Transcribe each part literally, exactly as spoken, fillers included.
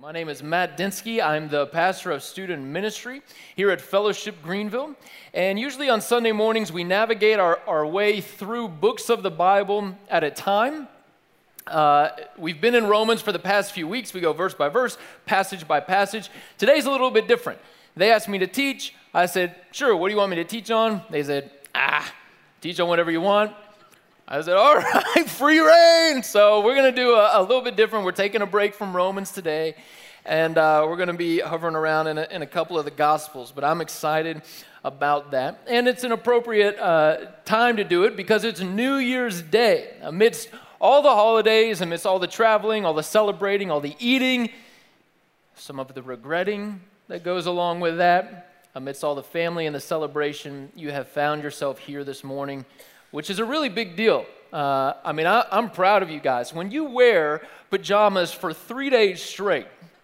My name is Matt Dinsky. I'm the pastor of student ministry here at Fellowship Greenville. And usually on Sunday mornings, we navigate our, our way through books of the Bible at a time. Uh, we've been in Romans for the past few weeks. We go verse by verse, passage by passage. Today's a little bit different. They asked me to teach. I said, sure, what do you want me to teach on? They said, ah, teach on whatever you want. I said, all right, free reign. So we're going to do a, a little bit different. We're taking a break from Romans today, and uh, we're going to be hovering around in a, in a couple of the Gospels, but I'm excited about that. And it's an appropriate uh, time to do it because it's New Year's Day. Amidst all the holidays, amidst all the traveling, all the celebrating, all the eating, some of the regretting that goes along with that, amidst all the family and the celebration, you have found yourself here this morning, which is a really big deal. Uh, I mean, I, I'm proud of you guys. When you wear pajamas for three days straight,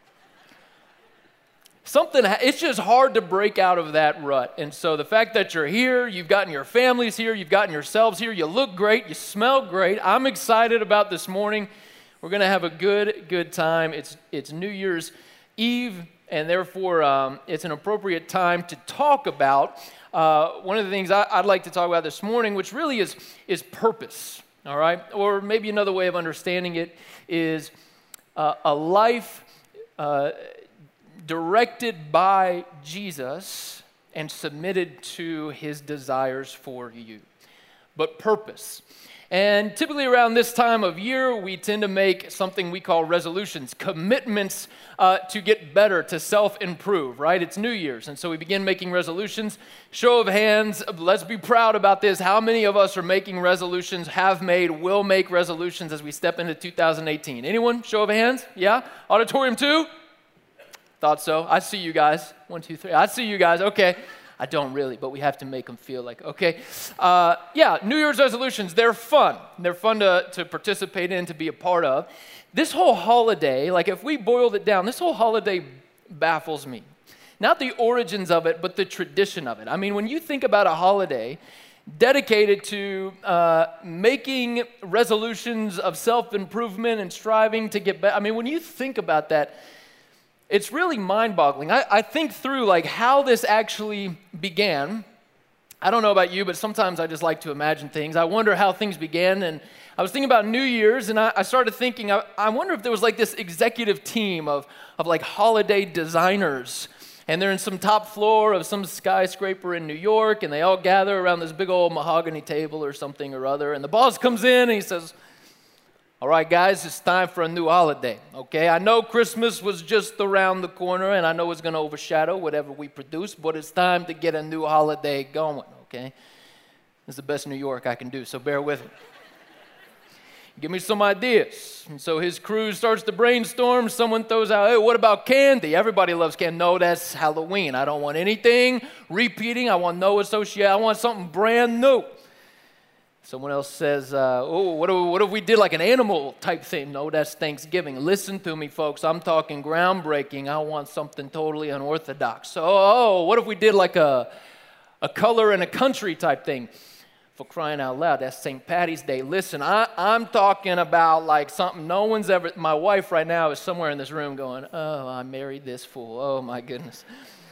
something, it's just hard to break out of that rut. And so the fact that you're here, you've gotten your families here, you've gotten yourselves here, you look great, you smell great. I'm excited about this morning. We're going to have a good, good time. It's, it's New Year's Eve, and therefore um, it's an appropriate time to talk about Uh, one of the things I, I'd like to talk about this morning, which really is, is purpose, all right? Or maybe another way of understanding it is uh, a life uh, directed by Jesus and submitted to his desires for you. But purpose. And typically around this time of year, we tend to make something we call resolutions, commitments uh, to get better, to self-improve, right? It's New Year's, and so we begin making resolutions. Show of hands, let's be proud about this. How many of us are making resolutions, have made, will make resolutions as we step into two thousand eighteen? Anyone? Show of hands? Yeah? Auditorium two? Thought so. I see you guys. One, two, three. I see you guys. Okay. I don't really, but we have to make them feel like, okay. Uh, yeah, New Year's resolutions, they're fun. They're fun to, to participate in, to be a part of. This whole holiday, like if we boiled it down, this whole holiday baffles me. Not the origins of it, but the tradition of it. I mean, when you think about a holiday dedicated to uh, making resolutions of self-improvement and striving to get better, I mean, when you think about that, it's really mind-boggling. I, I think through like how this actually began. I don't know about you, but sometimes I just like to imagine things. I wonder how things began, and I was thinking about New Year's, and I, I started thinking, I, I wonder if there was like this executive team of, of like holiday designers, and they're in some top floor of some skyscraper in New York, and they all gather around this big old mahogany table or something or other, and the boss comes in and he says, all right, guys, it's time for a new holiday, okay? I know Christmas was just around the corner, and I know it's going to overshadow whatever we produce, but it's time to get a new holiday going, okay? It's the best New York I can do, so bear with me. Give me some ideas. And so his crew starts to brainstorm. Someone throws out, hey, what about candy? Everybody loves candy. No, that's Halloween. I don't want anything repeating. I want no association. I want something brand new. Someone else says, uh, oh, what if, what if we did like an animal type thing? No, that's Thanksgiving. Listen to me, folks. I'm talking groundbreaking. I want something totally unorthodox. So, oh, what if we did like a, a color and a country type thing? For crying out loud, that's Saint Patty's Day. Listen, I, I'm talking about like something no one's ever, my wife right now is somewhere in this room going, oh, I married this fool. Oh, my goodness.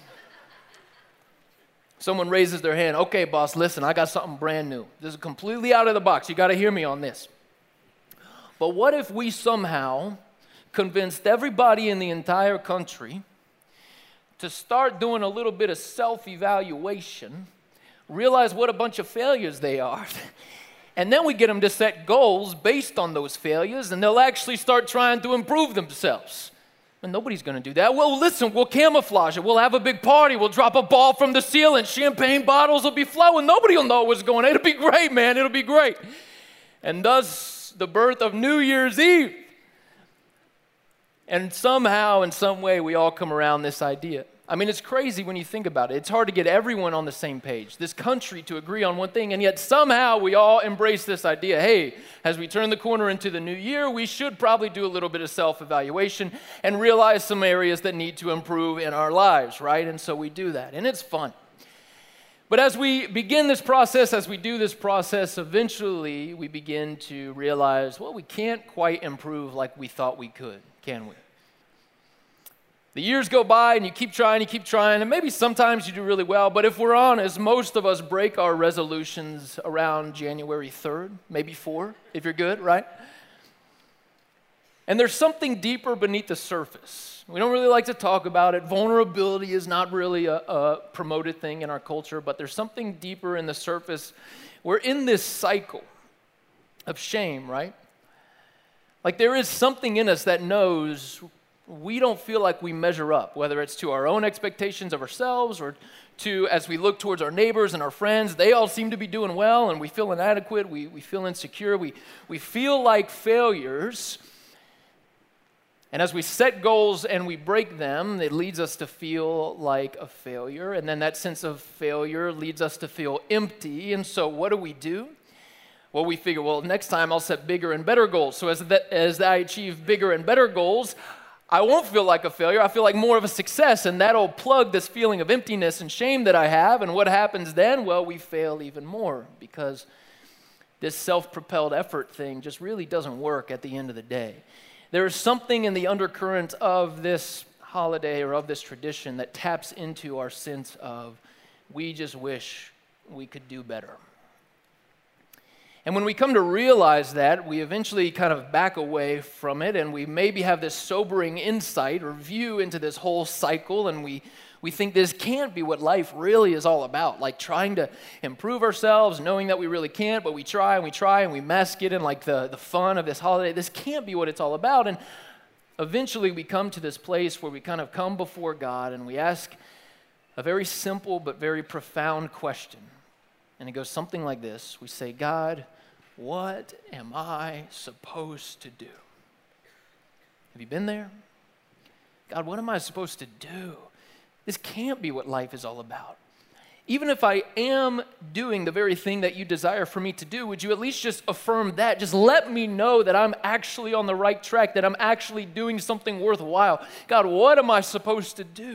Someone raises their hand. Okay, boss, listen, I got something brand new. This is completely out of the box. You got to hear me on this. But what if we somehow convinced everybody in the entire country to start doing a little bit of self-evaluation, realize what a bunch of failures they are, and then we get them to set goals based on those failures, and they'll actually start trying to improve themselves. And nobody's going to do that. Well, listen, we'll camouflage it. We'll have a big party. We'll drop a ball from the ceiling. Champagne bottles will be flowing. Nobody will know what's going on. It'll be great, man. It'll be great. And thus, the birth of New Year's Eve. And somehow, in some way, we all come around this idea. I mean, it's crazy when you think about it. It's hard to get everyone on the same page, this country to agree on one thing, and yet somehow we all embrace this idea, hey, as we turn the corner into the new year, we should probably do a little bit of self-evaluation and realize some areas that need to improve in our lives, right? And so we do that, and it's fun. But as we begin this process, as we do this process, eventually we begin to realize, well, we can't quite improve like we thought we could, can we? The years go by and you keep trying, you keep trying, and maybe sometimes you do really well, but if we're honest, most of us break our resolutions around January third, maybe four, if you're good, right? And there's something deeper beneath the surface. We don't really like to talk about it. Vulnerability is not really a, a promoted thing in our culture, but there's something deeper in the surface. We're in this cycle of shame, right? Like there is something in us that knows we don't feel like we measure up, whether it's to our own expectations of ourselves or to as we look towards our neighbors and our friends. They all seem to be doing well and we feel inadequate, we, we feel insecure, we, we feel like failures. And as we set goals and we break them, it leads us to feel like a failure. And then that sense of failure leads us to feel empty. And so what do we do? Well, we figure, well, next time I'll set bigger and better goals. So as, that, as I achieve bigger and better goals, I won't feel like a failure. I feel like more of a success, and that'll plug this feeling of emptiness and shame that I have. And what happens then? Well, we fail even more because this self-propelled effort thing just really doesn't work at the end of the day. There is something in the undercurrent of this holiday or of this tradition that taps into our sense of we just wish we could do better. And when we come to realize that, we eventually kind of back away from it, and we maybe have this sobering insight or view into this whole cycle, and we, we think this can't be what life really is all about, like trying to improve ourselves, knowing that we really can't, but we try and we try and we mask it in like the, the fun of this holiday. This can't be what it's all about. And eventually we come to this place where we kind of come before God and we ask a very simple but very profound question. And it goes something like this. We say, God, what am I supposed to do? Have you been there? God, what am I supposed to do? This can't be what life is all about. Even if I am doing the very thing that you desire for me to do, would you at least just affirm that? Just let me know that I'm actually on the right track, that I'm actually doing something worthwhile. God, what am I supposed to do?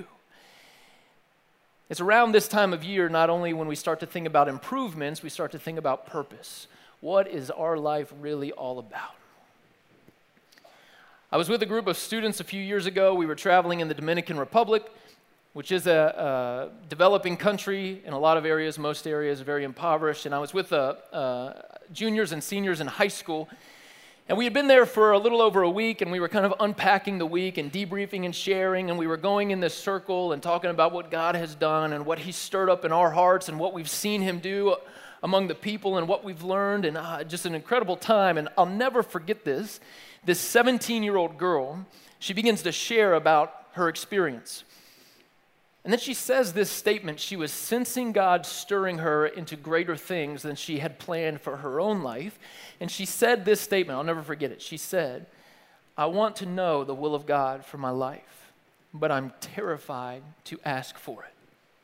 It's around this time of year, not only when we start to think about improvements, we start to think about purpose. What is our life really all about? I was with a group of students a few years ago. We were traveling in the Dominican Republic, which is a, a developing country in a lot of areas, most areas very impoverished. And I was with uh, uh, juniors and seniors in high school. And we had been there for a little over a week, and we were kind of unpacking the week and debriefing and sharing, and we were going in this circle and talking about what God has done and what He's stirred up in our hearts and what we've seen Him do among the people and what we've learned, and uh, just an incredible time. And I'll never forget this. This seventeen-year-old girl, she begins to share about her experience. And then she says this statement. She was sensing God stirring her into greater things than she had planned for her own life. And she said this statement. I'll never forget it. She said, I want to know the will of God for my life, but I'm terrified to ask for it.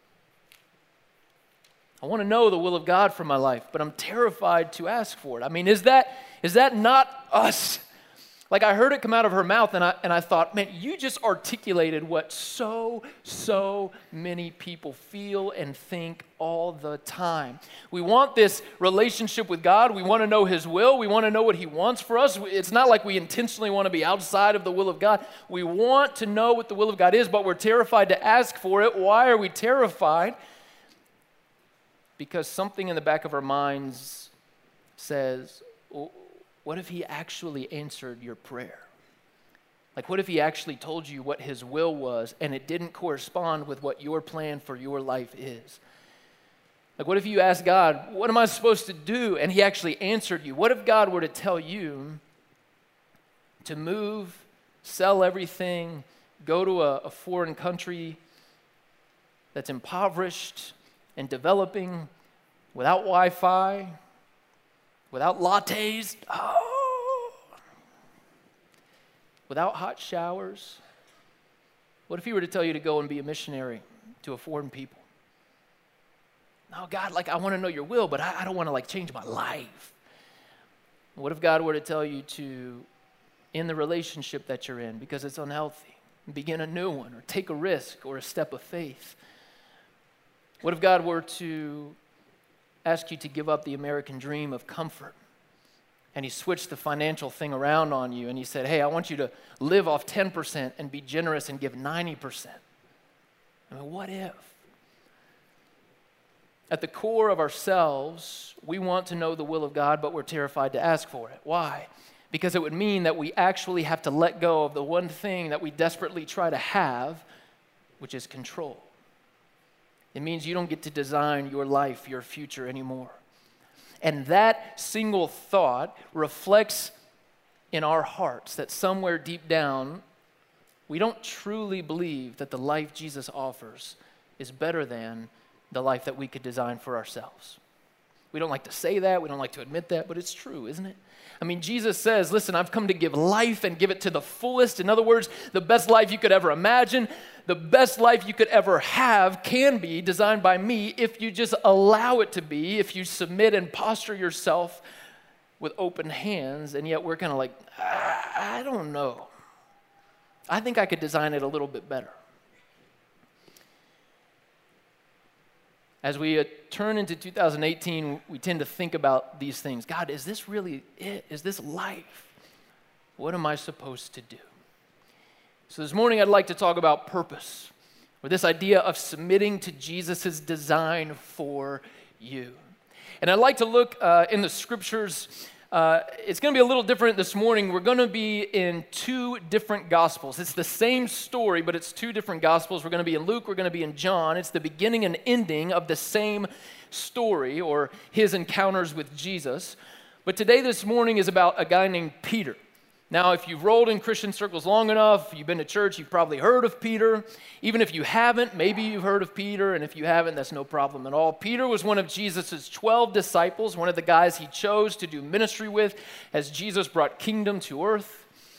I want to know the will of God for my life, but I'm terrified to ask for it. I mean, is that is that not us? Like, I heard it come out of her mouth, and I and I thought, man, you just articulated what so, so many people feel and think all the time. We want this relationship with God. We want to know His will. We want to know what He wants for us. It's not like we intentionally want to be outside of the will of God. We want to know what the will of God is, but we're terrified to ask for it. Why are we terrified? Because something in the back of our minds says, what if He actually answered your prayer? Like, what if He actually told you what His will was and it didn't correspond with what your plan for your life is? Like, what if you asked God, what am I supposed to do? And He actually answered you. What if God were to tell you to move, sell everything, go to a, a foreign country that's impoverished and developing, without Wi-Fi, without lattes, oh, without hot showers? What if He were to tell you to go and be a missionary to a foreign people? No, God, like, I want to know your will, but I, I don't want to, like, change my life. What if God were to tell you to end the relationship that you're in because it's unhealthy, and begin a new one, or take a risk or a step of faith? What if God were to ask you to give up the American dream of comfort and he switched the financial thing around on you and he said, hey, I want you to live off ten percent and be generous and give ninety percent. I mean, what if? At the core of ourselves, we want to know the will of God, but we're terrified to ask for it. Why? Because it would mean that we actually have to let go of the one thing that we desperately try to have, which is control. It means you don't get to design your life, your future anymore. And that single thought reflects in our hearts that somewhere deep down, we don't truly believe that the life Jesus offers is better than the life that we could design for ourselves. We don't like to say that, we don't like to admit that, but it's true, isn't it? I mean, Jesus says, listen, I've come to give life and give it to the fullest. In other words, the best life you could ever imagine, the best life you could ever have can be designed by me if you just allow it to be, if you submit and posture yourself with open hands. And yet we're kind of like, I, I don't know. I think I could design it a little bit better. As we uh, turn into two thousand eighteen, we tend to think about these things. God, is this really it? Is this life? What am I supposed to do? So this morning I'd like to talk about purpose, or this idea of submitting to Jesus' design for you. And I'd like to look uh, in the scriptures. Uh, it's going to be a little different this morning. We're going to be in two different gospels. It's the same story, but it's two different gospels. We're going to be in Luke, we're going to be in John. It's the beginning and ending of the same story, or his encounters with Jesus. But today, this morning, is about a guy named Peter. Now, if you've rolled in Christian circles long enough, you've been to church, you've probably heard of Peter. Even if you haven't, maybe you've heard of Peter, and if you haven't, that's no problem at all. Peter was one of Jesus' twelve disciples, one of the guys he chose to do ministry with as Jesus brought kingdom to earth.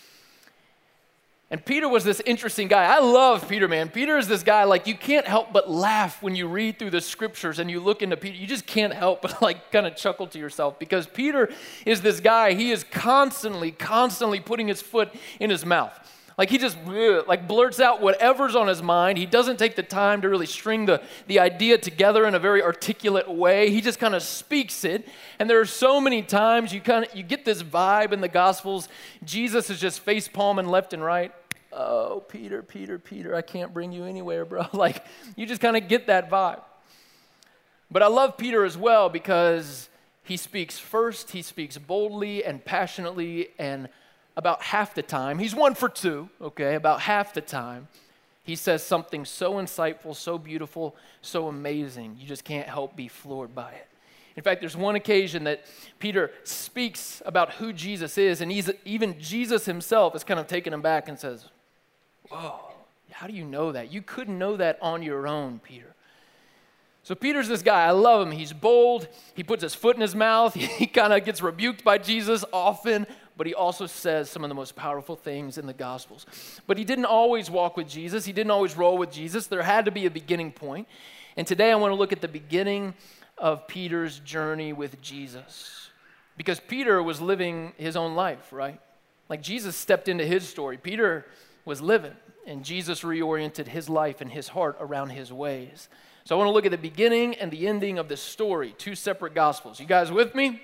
And Peter was this interesting guy. I love Peter, man. Peter is this guy, like, you can't help but laugh when you read through the scriptures and you look into Peter. You just can't help but, like, kind of chuckle to yourself, because Peter is this guy. He is constantly, constantly putting his foot in his mouth. Like, he just, like, blurts out whatever's on his mind. He doesn't take the time to really string the, the idea together in a very articulate way. He just kind of speaks it. And there are so many times you kind of, you get this vibe in the Gospels. Jesus is just face palming left and right. Oh, Peter, Peter, Peter, I can't bring you anywhere, bro. Like, you just kind of get that vibe. But I love Peter as well because he speaks first, he speaks boldly and passionately, and about half the time, he's one for two, okay, about half the time, he says something so insightful, so beautiful, so amazing, you just can't help be floored by it. In fact, there's one occasion that Peter speaks about who Jesus is, and he's, even Jesus himself is kind of taken aback and says, whoa, how do you know that? You couldn't know that on your own, Peter. So Peter's this guy. I love him. He's bold. He puts his foot in his mouth. He kind of gets rebuked by Jesus often, but he also says some of the most powerful things in the Gospels. But he didn't always walk with Jesus. He didn't always roll with Jesus. There had to be a beginning point. And today I want to look at the beginning of Peter's journey with Jesus. Because Peter was living his own life, right? Like, Jesus stepped into his story. Peter was living, and Jesus reoriented his life and his heart around his ways. So I want to look at the beginning and the ending of this story, two separate gospels. You guys with me?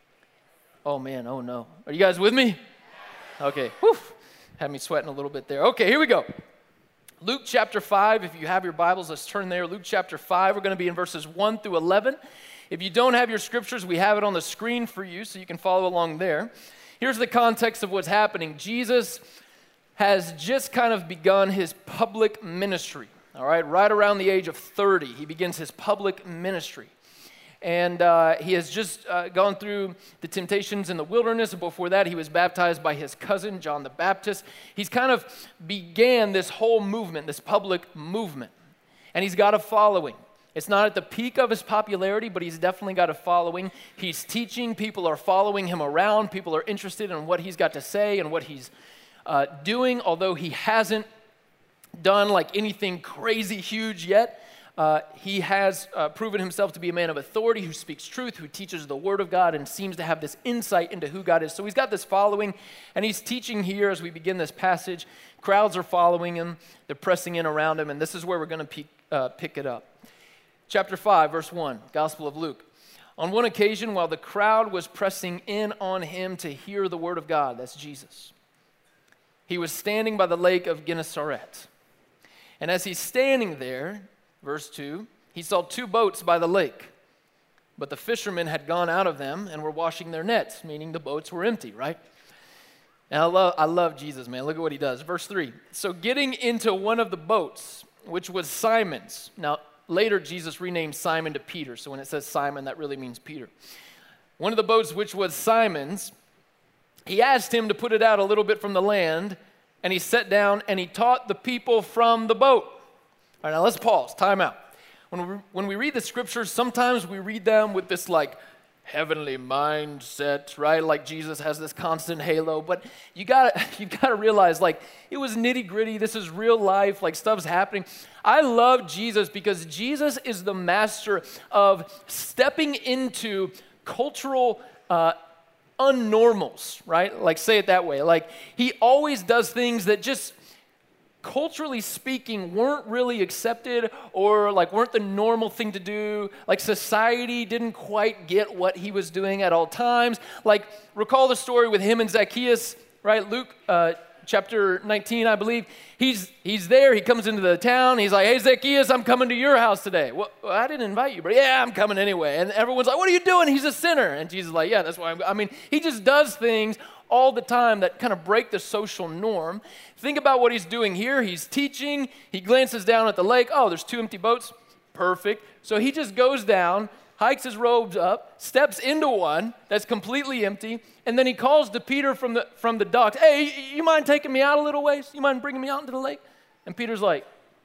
Oh man, oh no. Are you guys with me? Okay, whew. Had me sweating a little bit there. Okay, here we go. Luke chapter five, if you have your Bibles, let's turn there. Luke chapter five, we're going to be in verses one through eleven. If you don't have your scriptures, we have it on the screen for you so you can follow along there. Here's the context of what's happening. Jesus has just kind of begun his public ministry, all right? Right around the age of thirty, he begins his public ministry. And uh, he has just uh, gone through the temptations in the wilderness. And before that, he was baptized by his cousin, John the Baptist. He's kind of began this whole movement, this public movement. And he's got a following. It's not at the peak of his popularity, but he's definitely got a following. He's teaching. People are following him around. People are interested in what he's got to say and what he's uh, doing, although he hasn't done like anything crazy huge yet. Uh, he has uh, proven himself to be a man of authority who speaks truth, who teaches the word of God, and seems to have this insight into who God is. So he's got this following, and he's teaching here as we begin this passage. Crowds are following him. They're pressing in around him, and this is where we're going to pe- uh, pick it up. Chapter five, verse one, Gospel of Luke. On one occasion, while the crowd was pressing in on him to hear the word of God, that's Jesus, he was standing by the lake of Gennesaret. And as he's standing there, verse two, he saw two boats by the lake, but the fishermen had gone out of them and were washing their nets, meaning the boats were empty, right? And I love, I love Jesus, man. Look at what he does. Verse three, so getting into one of the boats, which was Simon's. Now, later Jesus renamed Simon to Peter, so when it says Simon, that really means Peter. One of the boats, which was Simon's, he asked him to put it out a little bit from the land, and he sat down and he taught the people from the boat. All right, now let's pause, time out. When we, when we read the scriptures, sometimes we read them with this like heavenly mindset, right? Like Jesus has this constant halo, but you gotta, you gotta realize like it was nitty gritty. This is real life, like stuff's happening. I love Jesus because Jesus is the master of stepping into cultural uh, unnormals, right? Like say it that way. Like he always does things that just culturally speaking weren't really accepted or like weren't the normal thing to do. Like society didn't quite get what he was doing at all times. Like recall the story with him and Zacchaeus, right? Luke uh, chapter nineteen, I believe. He's he's there. He comes into the town. He's like, hey, Zacchaeus, I'm coming to your house today. Well, I didn't invite you, but yeah, I'm coming anyway. And everyone's like, what are you doing? He's a sinner. And Jesus is like, yeah, that's why I'm, I mean, he just does things all the time that kind of break the social norm. Think about what he's doing here. He's teaching. He glances down at the lake. Oh, there's two empty boats. Perfect. So he just goes down, hikes his robes up, steps into one that's completely empty, and then he calls to Peter from the from the docks, hey, you mind taking me out a little ways? You mind bringing me out into the lake? And Peter's like,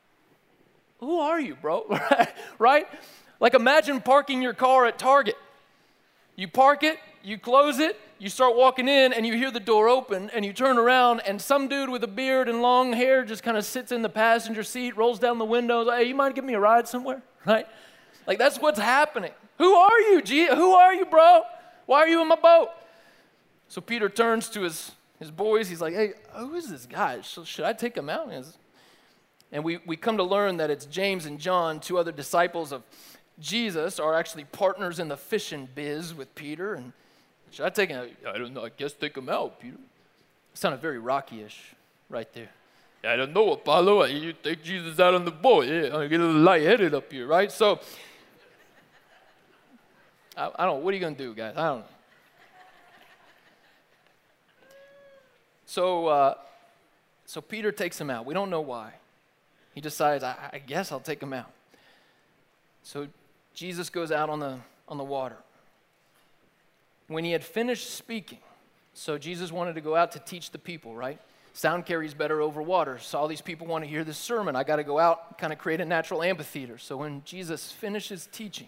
who are you, bro? Right? Like imagine parking your car at Target. You park it, you close it, you start walking in, and you hear the door open, and you turn around, and some dude with a beard and long hair just kind of sits in the passenger seat, rolls down the window, like, hey, you mind giving me a ride somewhere? Right? Like that's what's happening. Who are you, G? Who are you, bro? Why are you in my boat? So Peter turns to his, his boys. He's like, hey, who is this guy? Should, should I take him out? And we, we come to learn that it's James and John, two other disciples of Jesus, are actually partners in the fishing biz with Peter. And should I take him out? I don't know. I guess take him out, Peter. It sounded very Rocky-ish right there. I don't know, Apollo. You take Jesus out on the boat. Yeah, I get a little lightheaded up here, right? So, I, I don't know. What are you going to do, guys? I don't know. So, uh, so Peter takes him out. We don't know why. He decides, I, I guess I'll take him out. So Jesus goes out on the on the water. When he had finished speaking, so Jesus wanted to go out to teach the people, right? Sound carries better over water. So all these people want to hear this sermon. I got to go out, kind of create a natural amphitheater. So when Jesus finishes teaching,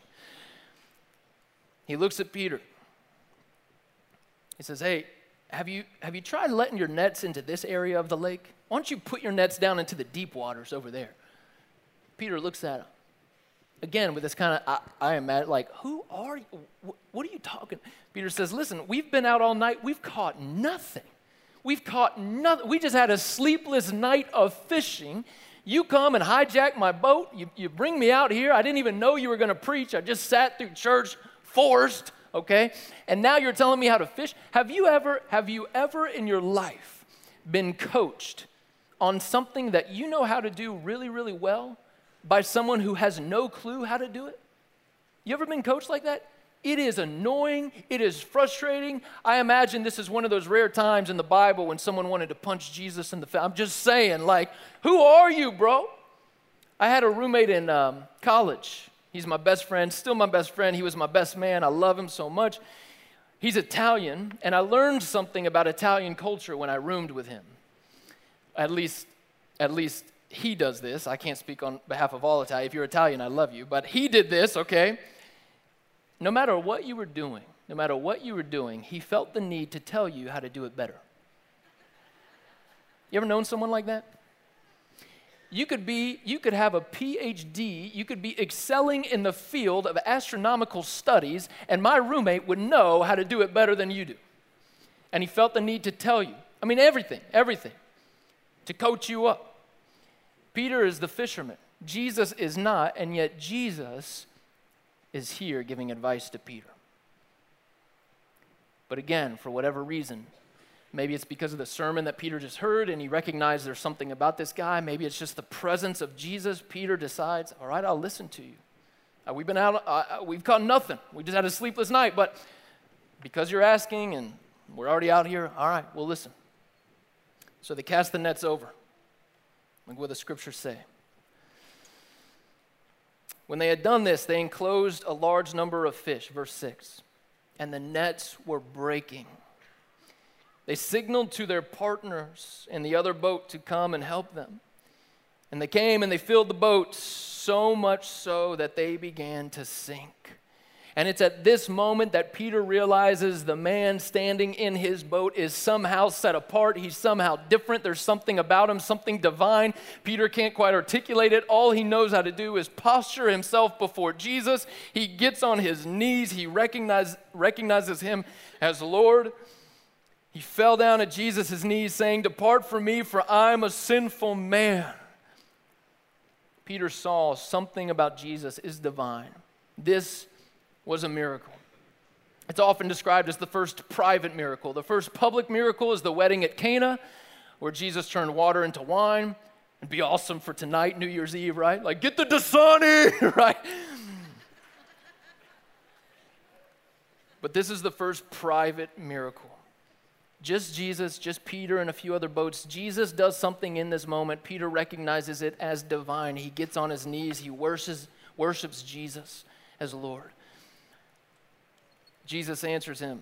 he looks at Peter. He says, hey, have you, have you tried letting your nets into this area of the lake? Why don't you put your nets down into the deep waters over there? Peter looks at him. Again, with this kind of, I, I imagine, like, who are you? What are you talking? Peter says, listen, we've been out all night. We've caught nothing. We've caught nothing. We just had a sleepless night of fishing. You come and hijack my boat. You, you bring me out here. I didn't even know you were going to preach. I just sat through church forced, okay? And now you're telling me how to fish. Have you ever, have you ever in your life been coached on something that you know how to do really, really well by someone who has no clue how to do it? You ever been coached like that? It is annoying. It is frustrating. I imagine this is one of those rare times in the Bible when someone wanted to punch Jesus in the face. I'm just saying, like, who are you, bro? I had a roommate in um, college. He's my best friend, still my best friend. He was my best man. I love him so much. He's Italian, and I learned something about Italian culture when I roomed with him. At least, at least he does this. I can't speak on behalf of all Italian. If you're Italian, I love you. But he did this, okay? No matter what you were doing, no matter what you were doing, he felt the need to tell you how to do it better. You ever known someone like that? You could be, you could have a P H D, you could be excelling in the field of astronomical studies, and my roommate would know how to do it better than you do. And he felt the need to tell you. I mean, everything, everything, to coach you up. Peter is the fisherman. Jesus is not, and yet Jesus is here giving advice to Peter. But again, for whatever reason, maybe it's because of the sermon that Peter just heard and he recognized there's something about this guy. Maybe it's just the presence of Jesus. Peter decides, all right, I'll listen to you. Uh, we've been out, uh, we've caught nothing. We just had a sleepless night, but because you're asking and we're already out here, all right, we'll listen. So they cast the nets over. Look what the scriptures say. When they had done this, they enclosed a large number of fish, verse six, and the nets were breaking. They signaled to their partners in the other boat to come and help them. And they came and they filled the boat, so much so that they began to sink. And it's at this moment that Peter realizes the man standing in his boat is somehow set apart. He's somehow different. There's something about him, something divine. Peter can't quite articulate it. All he knows how to do is posture himself before Jesus. He gets on his knees. He recognize, recognizes him as Lord. He fell down at Jesus' knees saying, "Depart from me, for I'm a sinful man." Peter saw something about Jesus is divine. This was a miracle. It's often described as the first private miracle. The first public miracle is the wedding at Cana, where Jesus turned water into wine. It'd be awesome for tonight, New Year's Eve, right? Like, get the Dasani, right? But this is the first private miracle. Just Jesus, just Peter and a few other boats. Jesus does something in this moment. Peter recognizes it as divine. He gets on his knees. He worships, worships Jesus as Lord. Jesus answers him.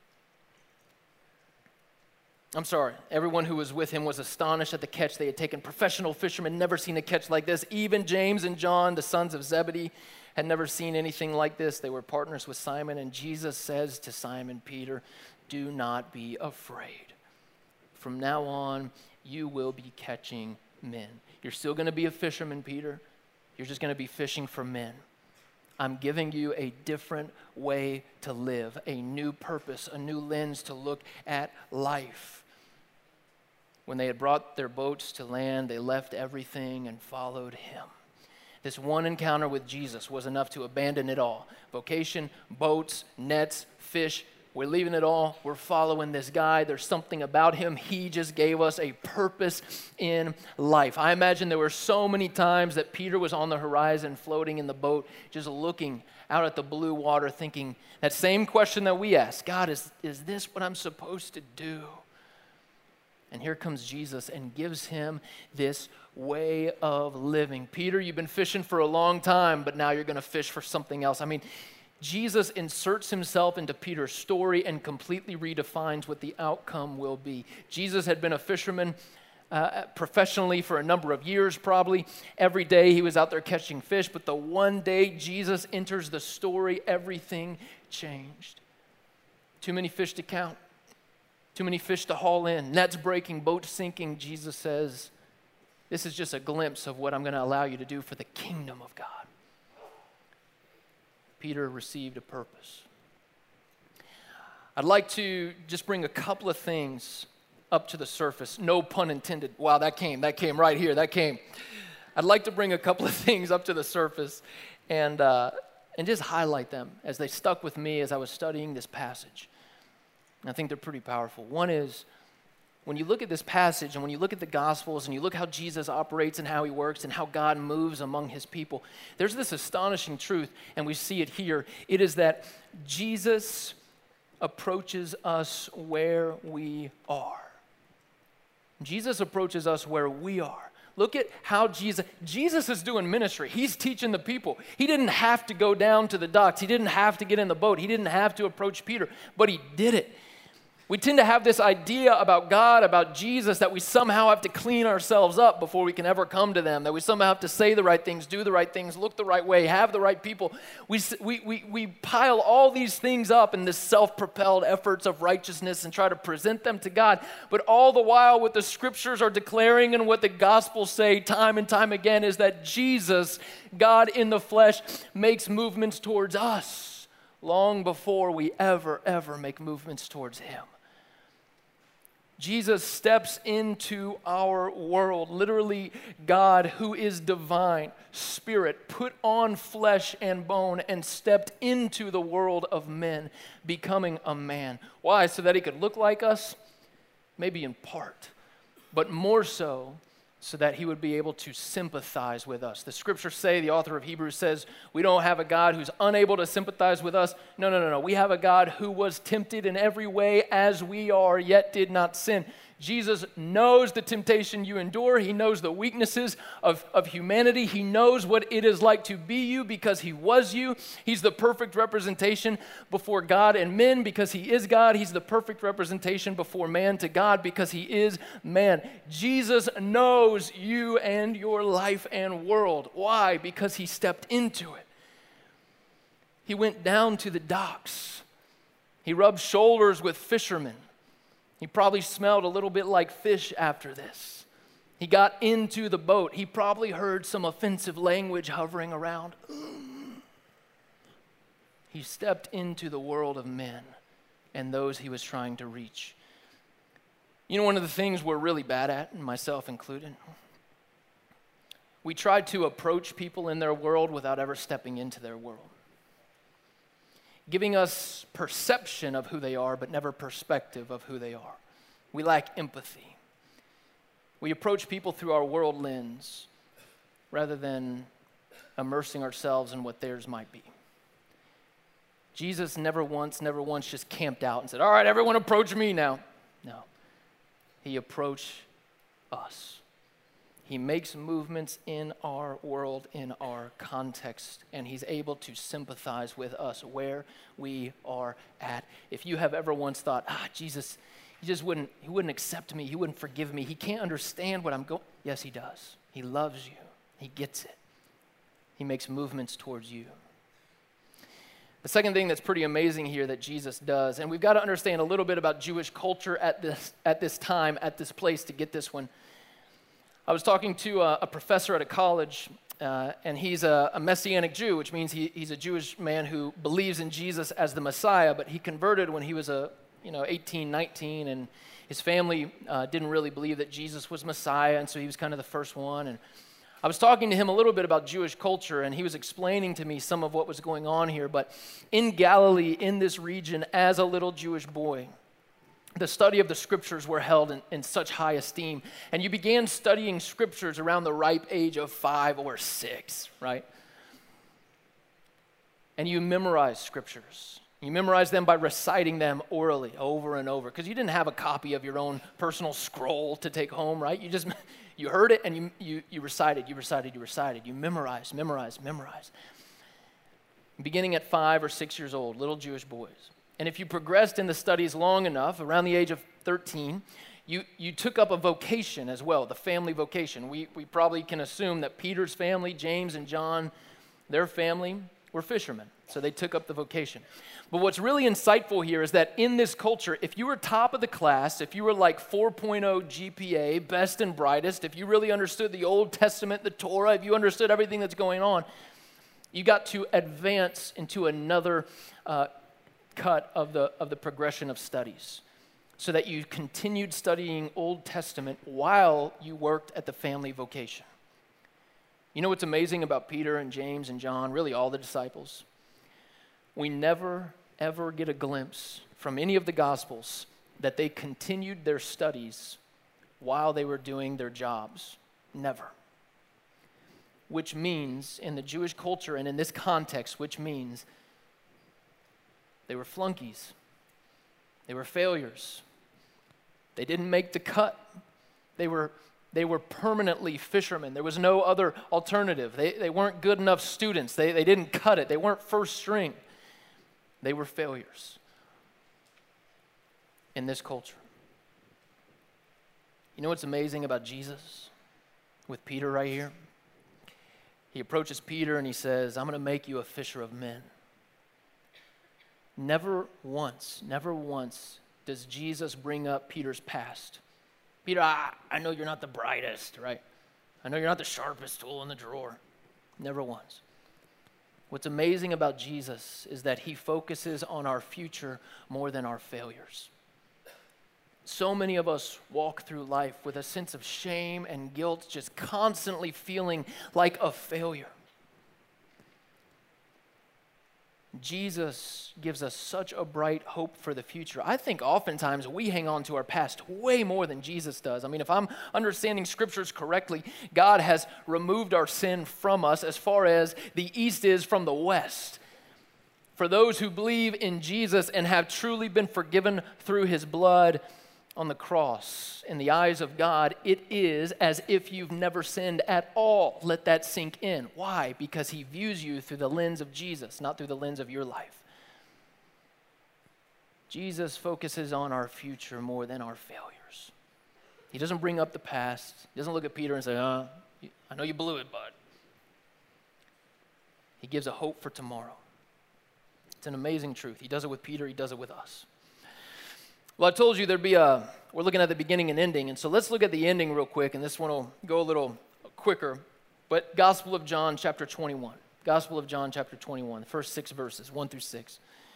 I'm sorry, everyone who was with him was astonished at the catch they had taken. Professional fishermen, never seen a catch like this. Even James and John, the sons of Zebedee, had never seen anything like this. They were partners with Simon, and Jesus says to Simon Peter, "Do not be afraid. From now on, you will be catching men." You're still going to be a fisherman, Peter. You're just going to be fishing for men. I'm giving you a different way to live, a new purpose, a new lens to look at life. When they had brought their boats to land, they left everything and followed him. This one encounter with Jesus was enough to abandon it all. Vocation, boats, nets, fish. We're leaving it all. We're following this guy. There's something about him. He just gave us a purpose in life. I imagine there were so many times that Peter was on the horizon floating in the boat, just looking out at the blue water, thinking that same question that we ask, God, is, is this what I'm supposed to do? And here comes Jesus and gives him this way of living. Peter, you've been fishing for a long time, but now you're going to fish for something else. I mean, Jesus inserts himself into Peter's story and completely redefines what the outcome will be. Jesus had been a fisherman uh, professionally for a number of years, probably. Every day he was out there catching fish, but the one day Jesus enters the story, everything changed. Too many fish to count. Too many fish to haul in. Nets breaking, boats sinking. Jesus says, this is just a glimpse of what I'm going to allow you to do for the kingdom of God. Peter received a purpose. I'd like to just bring a couple of things up to the surface. No pun intended. Wow, that came. That came right here. That came. I'd like to bring a couple of things up to the surface and, uh, and just highlight them as they stuck with me as I was studying this passage. And I think they're pretty powerful. One is, when you look at this passage and when you look at the Gospels and you look how Jesus operates and how he works and how God moves among his people, there's this astonishing truth, and we see it here. It is that Jesus approaches us where we are. Jesus approaches us where we are. Look at how Jesus, Jesus is doing ministry. He's teaching the people. He didn't have to go down to the docks. He didn't have to get in the boat. He didn't have to approach Peter, but he did it. We tend to have this idea about God, about Jesus, that we somehow have to clean ourselves up before we can ever come to them, that we somehow have to say the right things, do the right things, look the right way, have the right people. We, we, we, we pile all these things up in this self-propelled efforts of righteousness and try to present them to God. But all the while, what the scriptures are declaring and what the Gospels say time and time again is that Jesus, God in the flesh, makes movements towards us long before we ever, ever make movements towards him. Jesus steps into our world. Literally, God, who is divine, spirit, put on flesh and bone and stepped into the world of men, becoming a man. Why? So that he could look like us? Maybe in part, but more so, so that he would be able to sympathize with us. The scriptures say, the author of Hebrews says, we don't have a God who's unable to sympathize with us. No, no, no, no. We have a God who was tempted in every way as we are, yet did not sin. Jesus knows the temptation you endure. He knows the weaknesses of, of humanity. He knows what it is like to be you because he was you. He's the perfect representation before God and men because he is God. He's the perfect representation before man to God because he is man. Jesus knows you and your life and world. Why? Because he stepped into it. He went down to the docks. He rubbed shoulders with fishermen. He probably smelled a little bit like fish after this. He got into the boat. He probably heard some offensive language hovering around. He stepped into the world of men and those he was trying to reach. You know, one of the things we're really bad at, myself included, we try to approach people in their world without ever stepping into their world, giving us perception of who they are, but never perspective of who they are. We lack empathy. We approach people through our world lens rather than immersing ourselves in what theirs might be. Jesus never once, never once just camped out and said, all right, everyone approach me now. No. He approached us. He makes movements in our world, in our context, and he's able to sympathize with us where we are at. If you have ever once thought, ah, Jesus, he just wouldn't, he wouldn't accept me, he wouldn't forgive me, he can't understand what I'm going, yes, he does. He loves you. He gets it. He makes movements towards you. The second thing that's pretty amazing here that Jesus does, and we've got to understand a little bit about Jewish culture at this, at this time, at this place to get this one. I was talking to a, a professor at a college, uh, and he's a, a Messianic Jew, which means he, he's a Jewish man who believes in Jesus as the Messiah, but he converted when he was a, you know, eighteen, nineteen, and his family uh, didn't really believe that Jesus was Messiah, and so he was kind of the first one. And I was talking to him a little bit about Jewish culture, and he was explaining to me some of what was going on here. But in Galilee, in this region, as a little Jewish boy, the study of the scriptures were held in, in such high esteem. And you began studying scriptures around the ripe age of five or six, right? And you memorized scriptures. You memorized them by reciting them orally over and over, because you didn't have a copy of your own personal scroll to take home, right? You just, you heard it and you, you, you recited, you recited, you recited. You memorized, memorized, memorized. Beginning at five or six years old, little Jewish boys. And if you progressed in the studies long enough, around the age of thirteen, you, you took up a vocation as well, the family vocation. We, we probably can assume that Peter's family, James and John, their family were fishermen, so they took up the vocation. But what's really insightful here is that in this culture, if you were top of the class, if you were like four point oh G P A, best and brightest, if you really understood the Old Testament, the Torah, if you understood everything that's going on, you got to advance into another uh, cut of the of the progression of studies, so that you continued studying Old Testament while you worked at the family vocation. You know what's amazing about Peter and James and John, really all the disciples? We never, ever get a glimpse from any of the Gospels that they continued their studies while they were doing their jobs. Never. Which means, in the Jewish culture and in this context, which means they were flunkies. They were failures. They didn't make the cut. They were, they were permanently fishermen. There was no other alternative. They, they weren't good enough students. They, they didn't cut it. They weren't first string. They were failures in this culture. You know what's amazing about Jesus with Peter right here? He approaches Peter and he says, I'm going to make you a fisher of men. Never once, never once does Jesus bring up Peter's past. Peter, I, I know you're not the brightest, right? I know you're not the sharpest tool in the drawer. Never once. What's amazing about Jesus is that he focuses on our future more than our failures. So many of us walk through life with a sense of shame and guilt, just constantly feeling like a failure. Jesus gives us such a bright hope for the future. I think oftentimes we hang on to our past way more than Jesus does. I mean, if I'm understanding scriptures correctly, God has removed our sin from us as far as the east is from the west. For those who believe in Jesus and have truly been forgiven through his blood on the cross, in the eyes of God, it is as if you've never sinned at all. Let that sink in. Why? Because he views you through the lens of Jesus, not through the lens of your life. Jesus focuses on our future more than our failures. He doesn't bring up the past. He doesn't look at Peter and say, uh, I know you blew it, bud. He gives a hope for tomorrow. It's an amazing truth. He does it with Peter. He does it with us. Well, I told you there'd be a, we're looking at the beginning and ending, and so let's look at the ending real quick, and this one will go a little quicker. But Gospel of John, chapter twenty-one. Gospel of John, chapter twenty-one, the first six verses, one through six.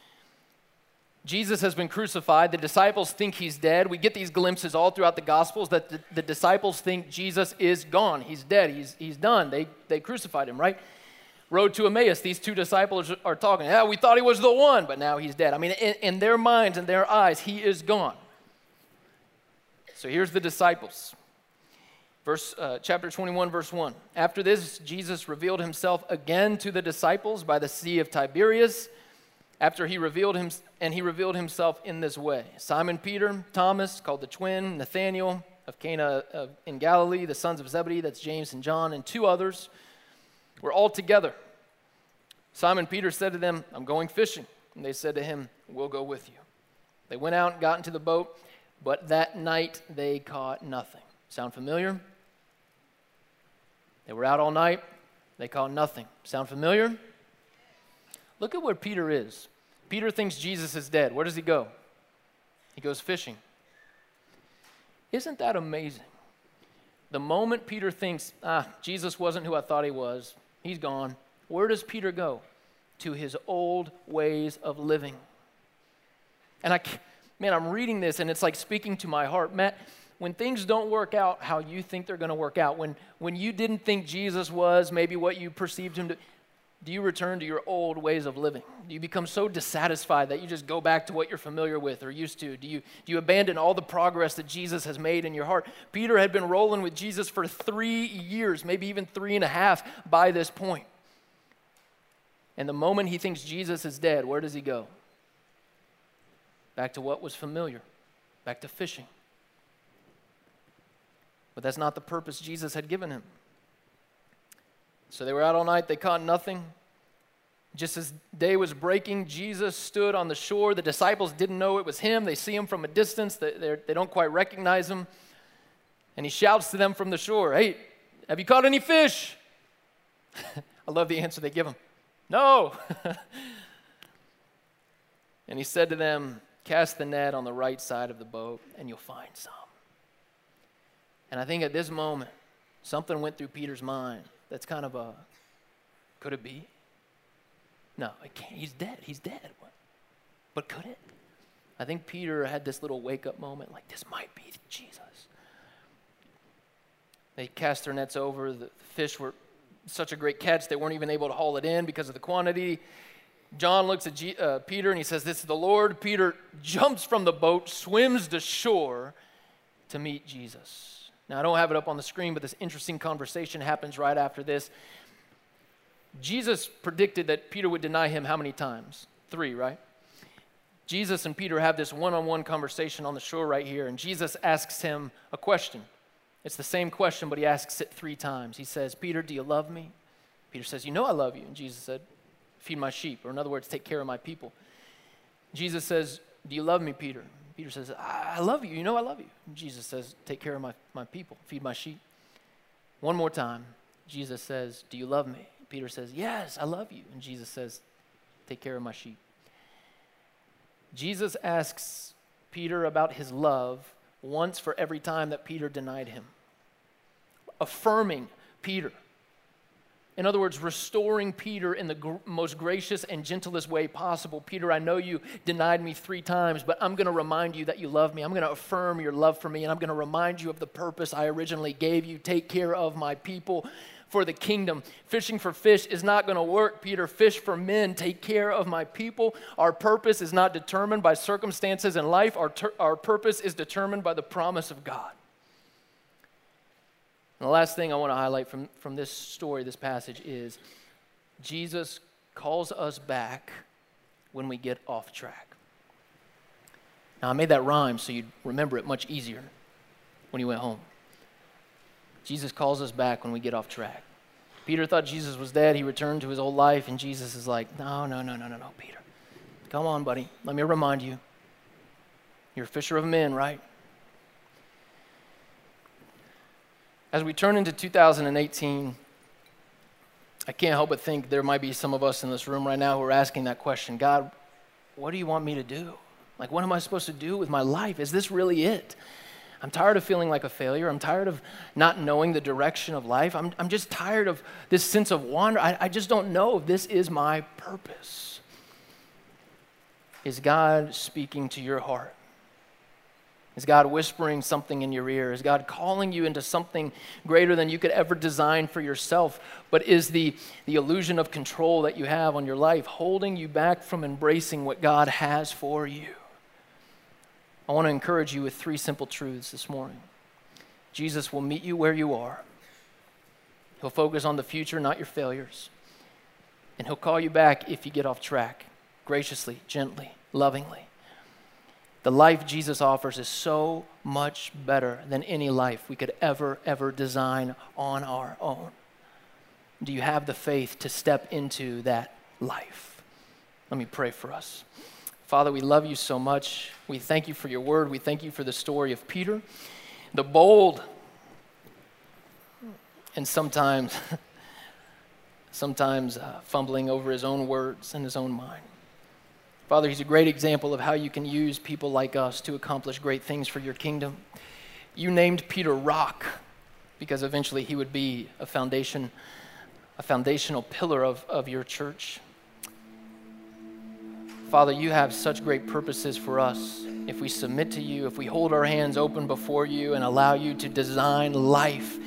Jesus has been crucified. The disciples think he's dead. We get these glimpses all throughout the Gospels that the, the disciples think Jesus is gone. He's dead. He's, he's done. They, they crucified him, right? Road to Emmaus, these two disciples are talking. Yeah, we thought he was the one, but now he's dead. I mean, in, in their minds and their eyes, he is gone. So here's the disciples. Verse, uh, chapter twenty-one, verse one. After this, Jesus revealed himself again to the disciples by the Sea of Tiberias. After he revealed him, and he revealed himself in this way. Simon Peter, Thomas, called the twin, Nathanael of Cana uh, in Galilee, the sons of Zebedee, that's James and John, and two others were all together. Simon Peter said to them, I'm going fishing. And they said to him, we'll go with you. They went out and got into the boat, but that night they caught nothing. Sound familiar? They were out all night. They caught nothing. Sound familiar? Look at where Peter is. Peter thinks Jesus is dead. Where does he go? He goes fishing. Isn't that amazing? The moment Peter thinks, ah, Jesus wasn't who I thought he was, he's gone. Where does Peter go? To his old ways of living. And I, man, I'm reading this and it's like speaking to my heart. Matt, when things don't work out how you think they're going to work out, when, when you didn't think Jesus was maybe what you perceived him to, do you return to your old ways of living? Do you become so dissatisfied that you just go back to what you're familiar with or used to? Do you, do you abandon all the progress that Jesus has made in your heart? Peter had been rolling with Jesus for three years, maybe even three and a half by this point. And the moment he thinks Jesus is dead, where does he go? Back to what was familiar, back to fishing. But that's not the purpose Jesus had given him. So they were out all night, they caught nothing. Just as day was breaking, Jesus stood on the shore. The disciples didn't know it was him. They see him from a distance. They, they don't quite recognize him. And he shouts to them from the shore, hey, have you caught any fish? I love the answer they give him. No. And he said to them, cast the net on the right side of the boat and you'll find some. And I think at this moment, something went through Peter's mind. That's kind of a, could it be? No, it can't. He's dead. He's dead. What? But could it? I think Peter had this little wake-up moment, like, this might be Jesus. They cast their nets over. The fish were such a great catch, they weren't even able to haul it in because of the quantity. John looks at G- uh, Peter and he says, this is the Lord. Peter jumps from the boat, swims to shore to meet Jesus. Now, I don't have it up on the screen, but this interesting conversation happens right after this. Jesus predicted that Peter would deny him how many times? Three, right? Jesus and Peter have this one-on-one conversation on the shore right here, and Jesus asks him a question. It's the same question, but he asks it three times. He says, Peter, do you love me? Peter says, you know I love you. And Jesus said, feed my sheep, or in other words, take care of my people. Jesus says, do you love me, Peter? Peter says, I love you. You know I love you. And Jesus says, take care of my, my people. Feed my sheep. One more time, Jesus says, do you love me? Peter says, yes, I love you. And Jesus says, take care of my sheep. Jesus asks Peter about his love once for every time that Peter denied him, affirming Peter. In other words, restoring Peter in the gr- most gracious and gentlest way possible. Peter, I know you denied me three times, but I'm going to remind you that you love me. I'm going to affirm your love for me, and I'm going to remind you of the purpose I originally gave you. Take care of my people for the kingdom. Fishing for fish is not going to work, Peter. Fish for men. Take care of my people. Our purpose is not determined by circumstances in life. Our, ter- our purpose is determined by the promise of God. And the last thing I want to highlight from, from this story, this passage, is Jesus calls us back when we get off track. Now, I made that rhyme so you'd remember it much easier when you went home. Jesus calls us back when we get off track. Peter thought Jesus was dead. He returned to his old life, and Jesus is like, no, no, no, no, no, no, Peter. Come on, buddy. Let me remind you. You're a fisher of men, right? As we turn into two thousand eighteen, I can't help but think there might be some of us in this room right now who are asking that question. God, what do you want me to do? Like, what am I supposed to do with my life? Is this really it? I'm tired of feeling like a failure. I'm tired of not knowing the direction of life. I'm, I'm just tired of this sense of wonder. I, I just don't know if this is my purpose. Is God speaking to your heart? Is God whispering something in your ear? Is God calling you into something greater than you could ever design for yourself? But is the, the illusion of control that you have on your life holding you back from embracing what God has for you? I want to encourage you with three simple truths this morning. Jesus will meet you where you are. He'll focus on the future, not your failures. And he'll call you back if you get off track, graciously, gently, lovingly. The life Jesus offers is so much better than any life we could ever, ever design on our own. Do you have the faith to step into that life? Let me pray for us. Father, we love you so much. We thank you for your word. We thank you for the story of Peter, the bold and sometimes, sometimes uh, fumbling over his own words and his own mind. Father, he's a great example of how you can use people like us to accomplish great things for your kingdom. You named Peter Rock because eventually he would be a foundation, a foundational pillar of, of your church. Father, you have such great purposes for us if we submit to you, if we hold our hands open before you and allow you to design life.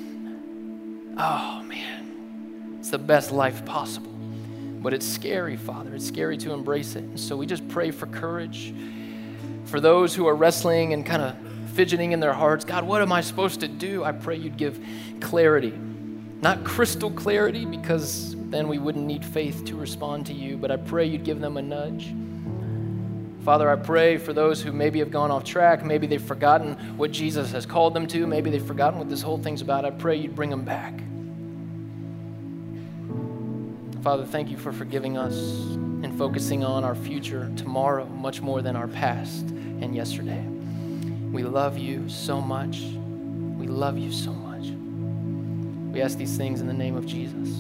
Oh, man, it's the best life possible. But it's scary, Father. It's scary to embrace it. And so we just pray for courage. For those who are wrestling and kind of fidgeting in their hearts, God, what am I supposed to do? I pray you'd give clarity. Not crystal clarity, because then we wouldn't need faith to respond to you, but I pray you'd give them a nudge. Father, I pray for those who maybe have gone off track, maybe they've forgotten what Jesus has called them to, maybe they've forgotten what this whole thing's about. I pray you'd bring them back. Father, thank you for forgiving us and focusing on our future tomorrow much more than our past and yesterday. We love you so much. We love you so much. We ask these things in the name of Jesus.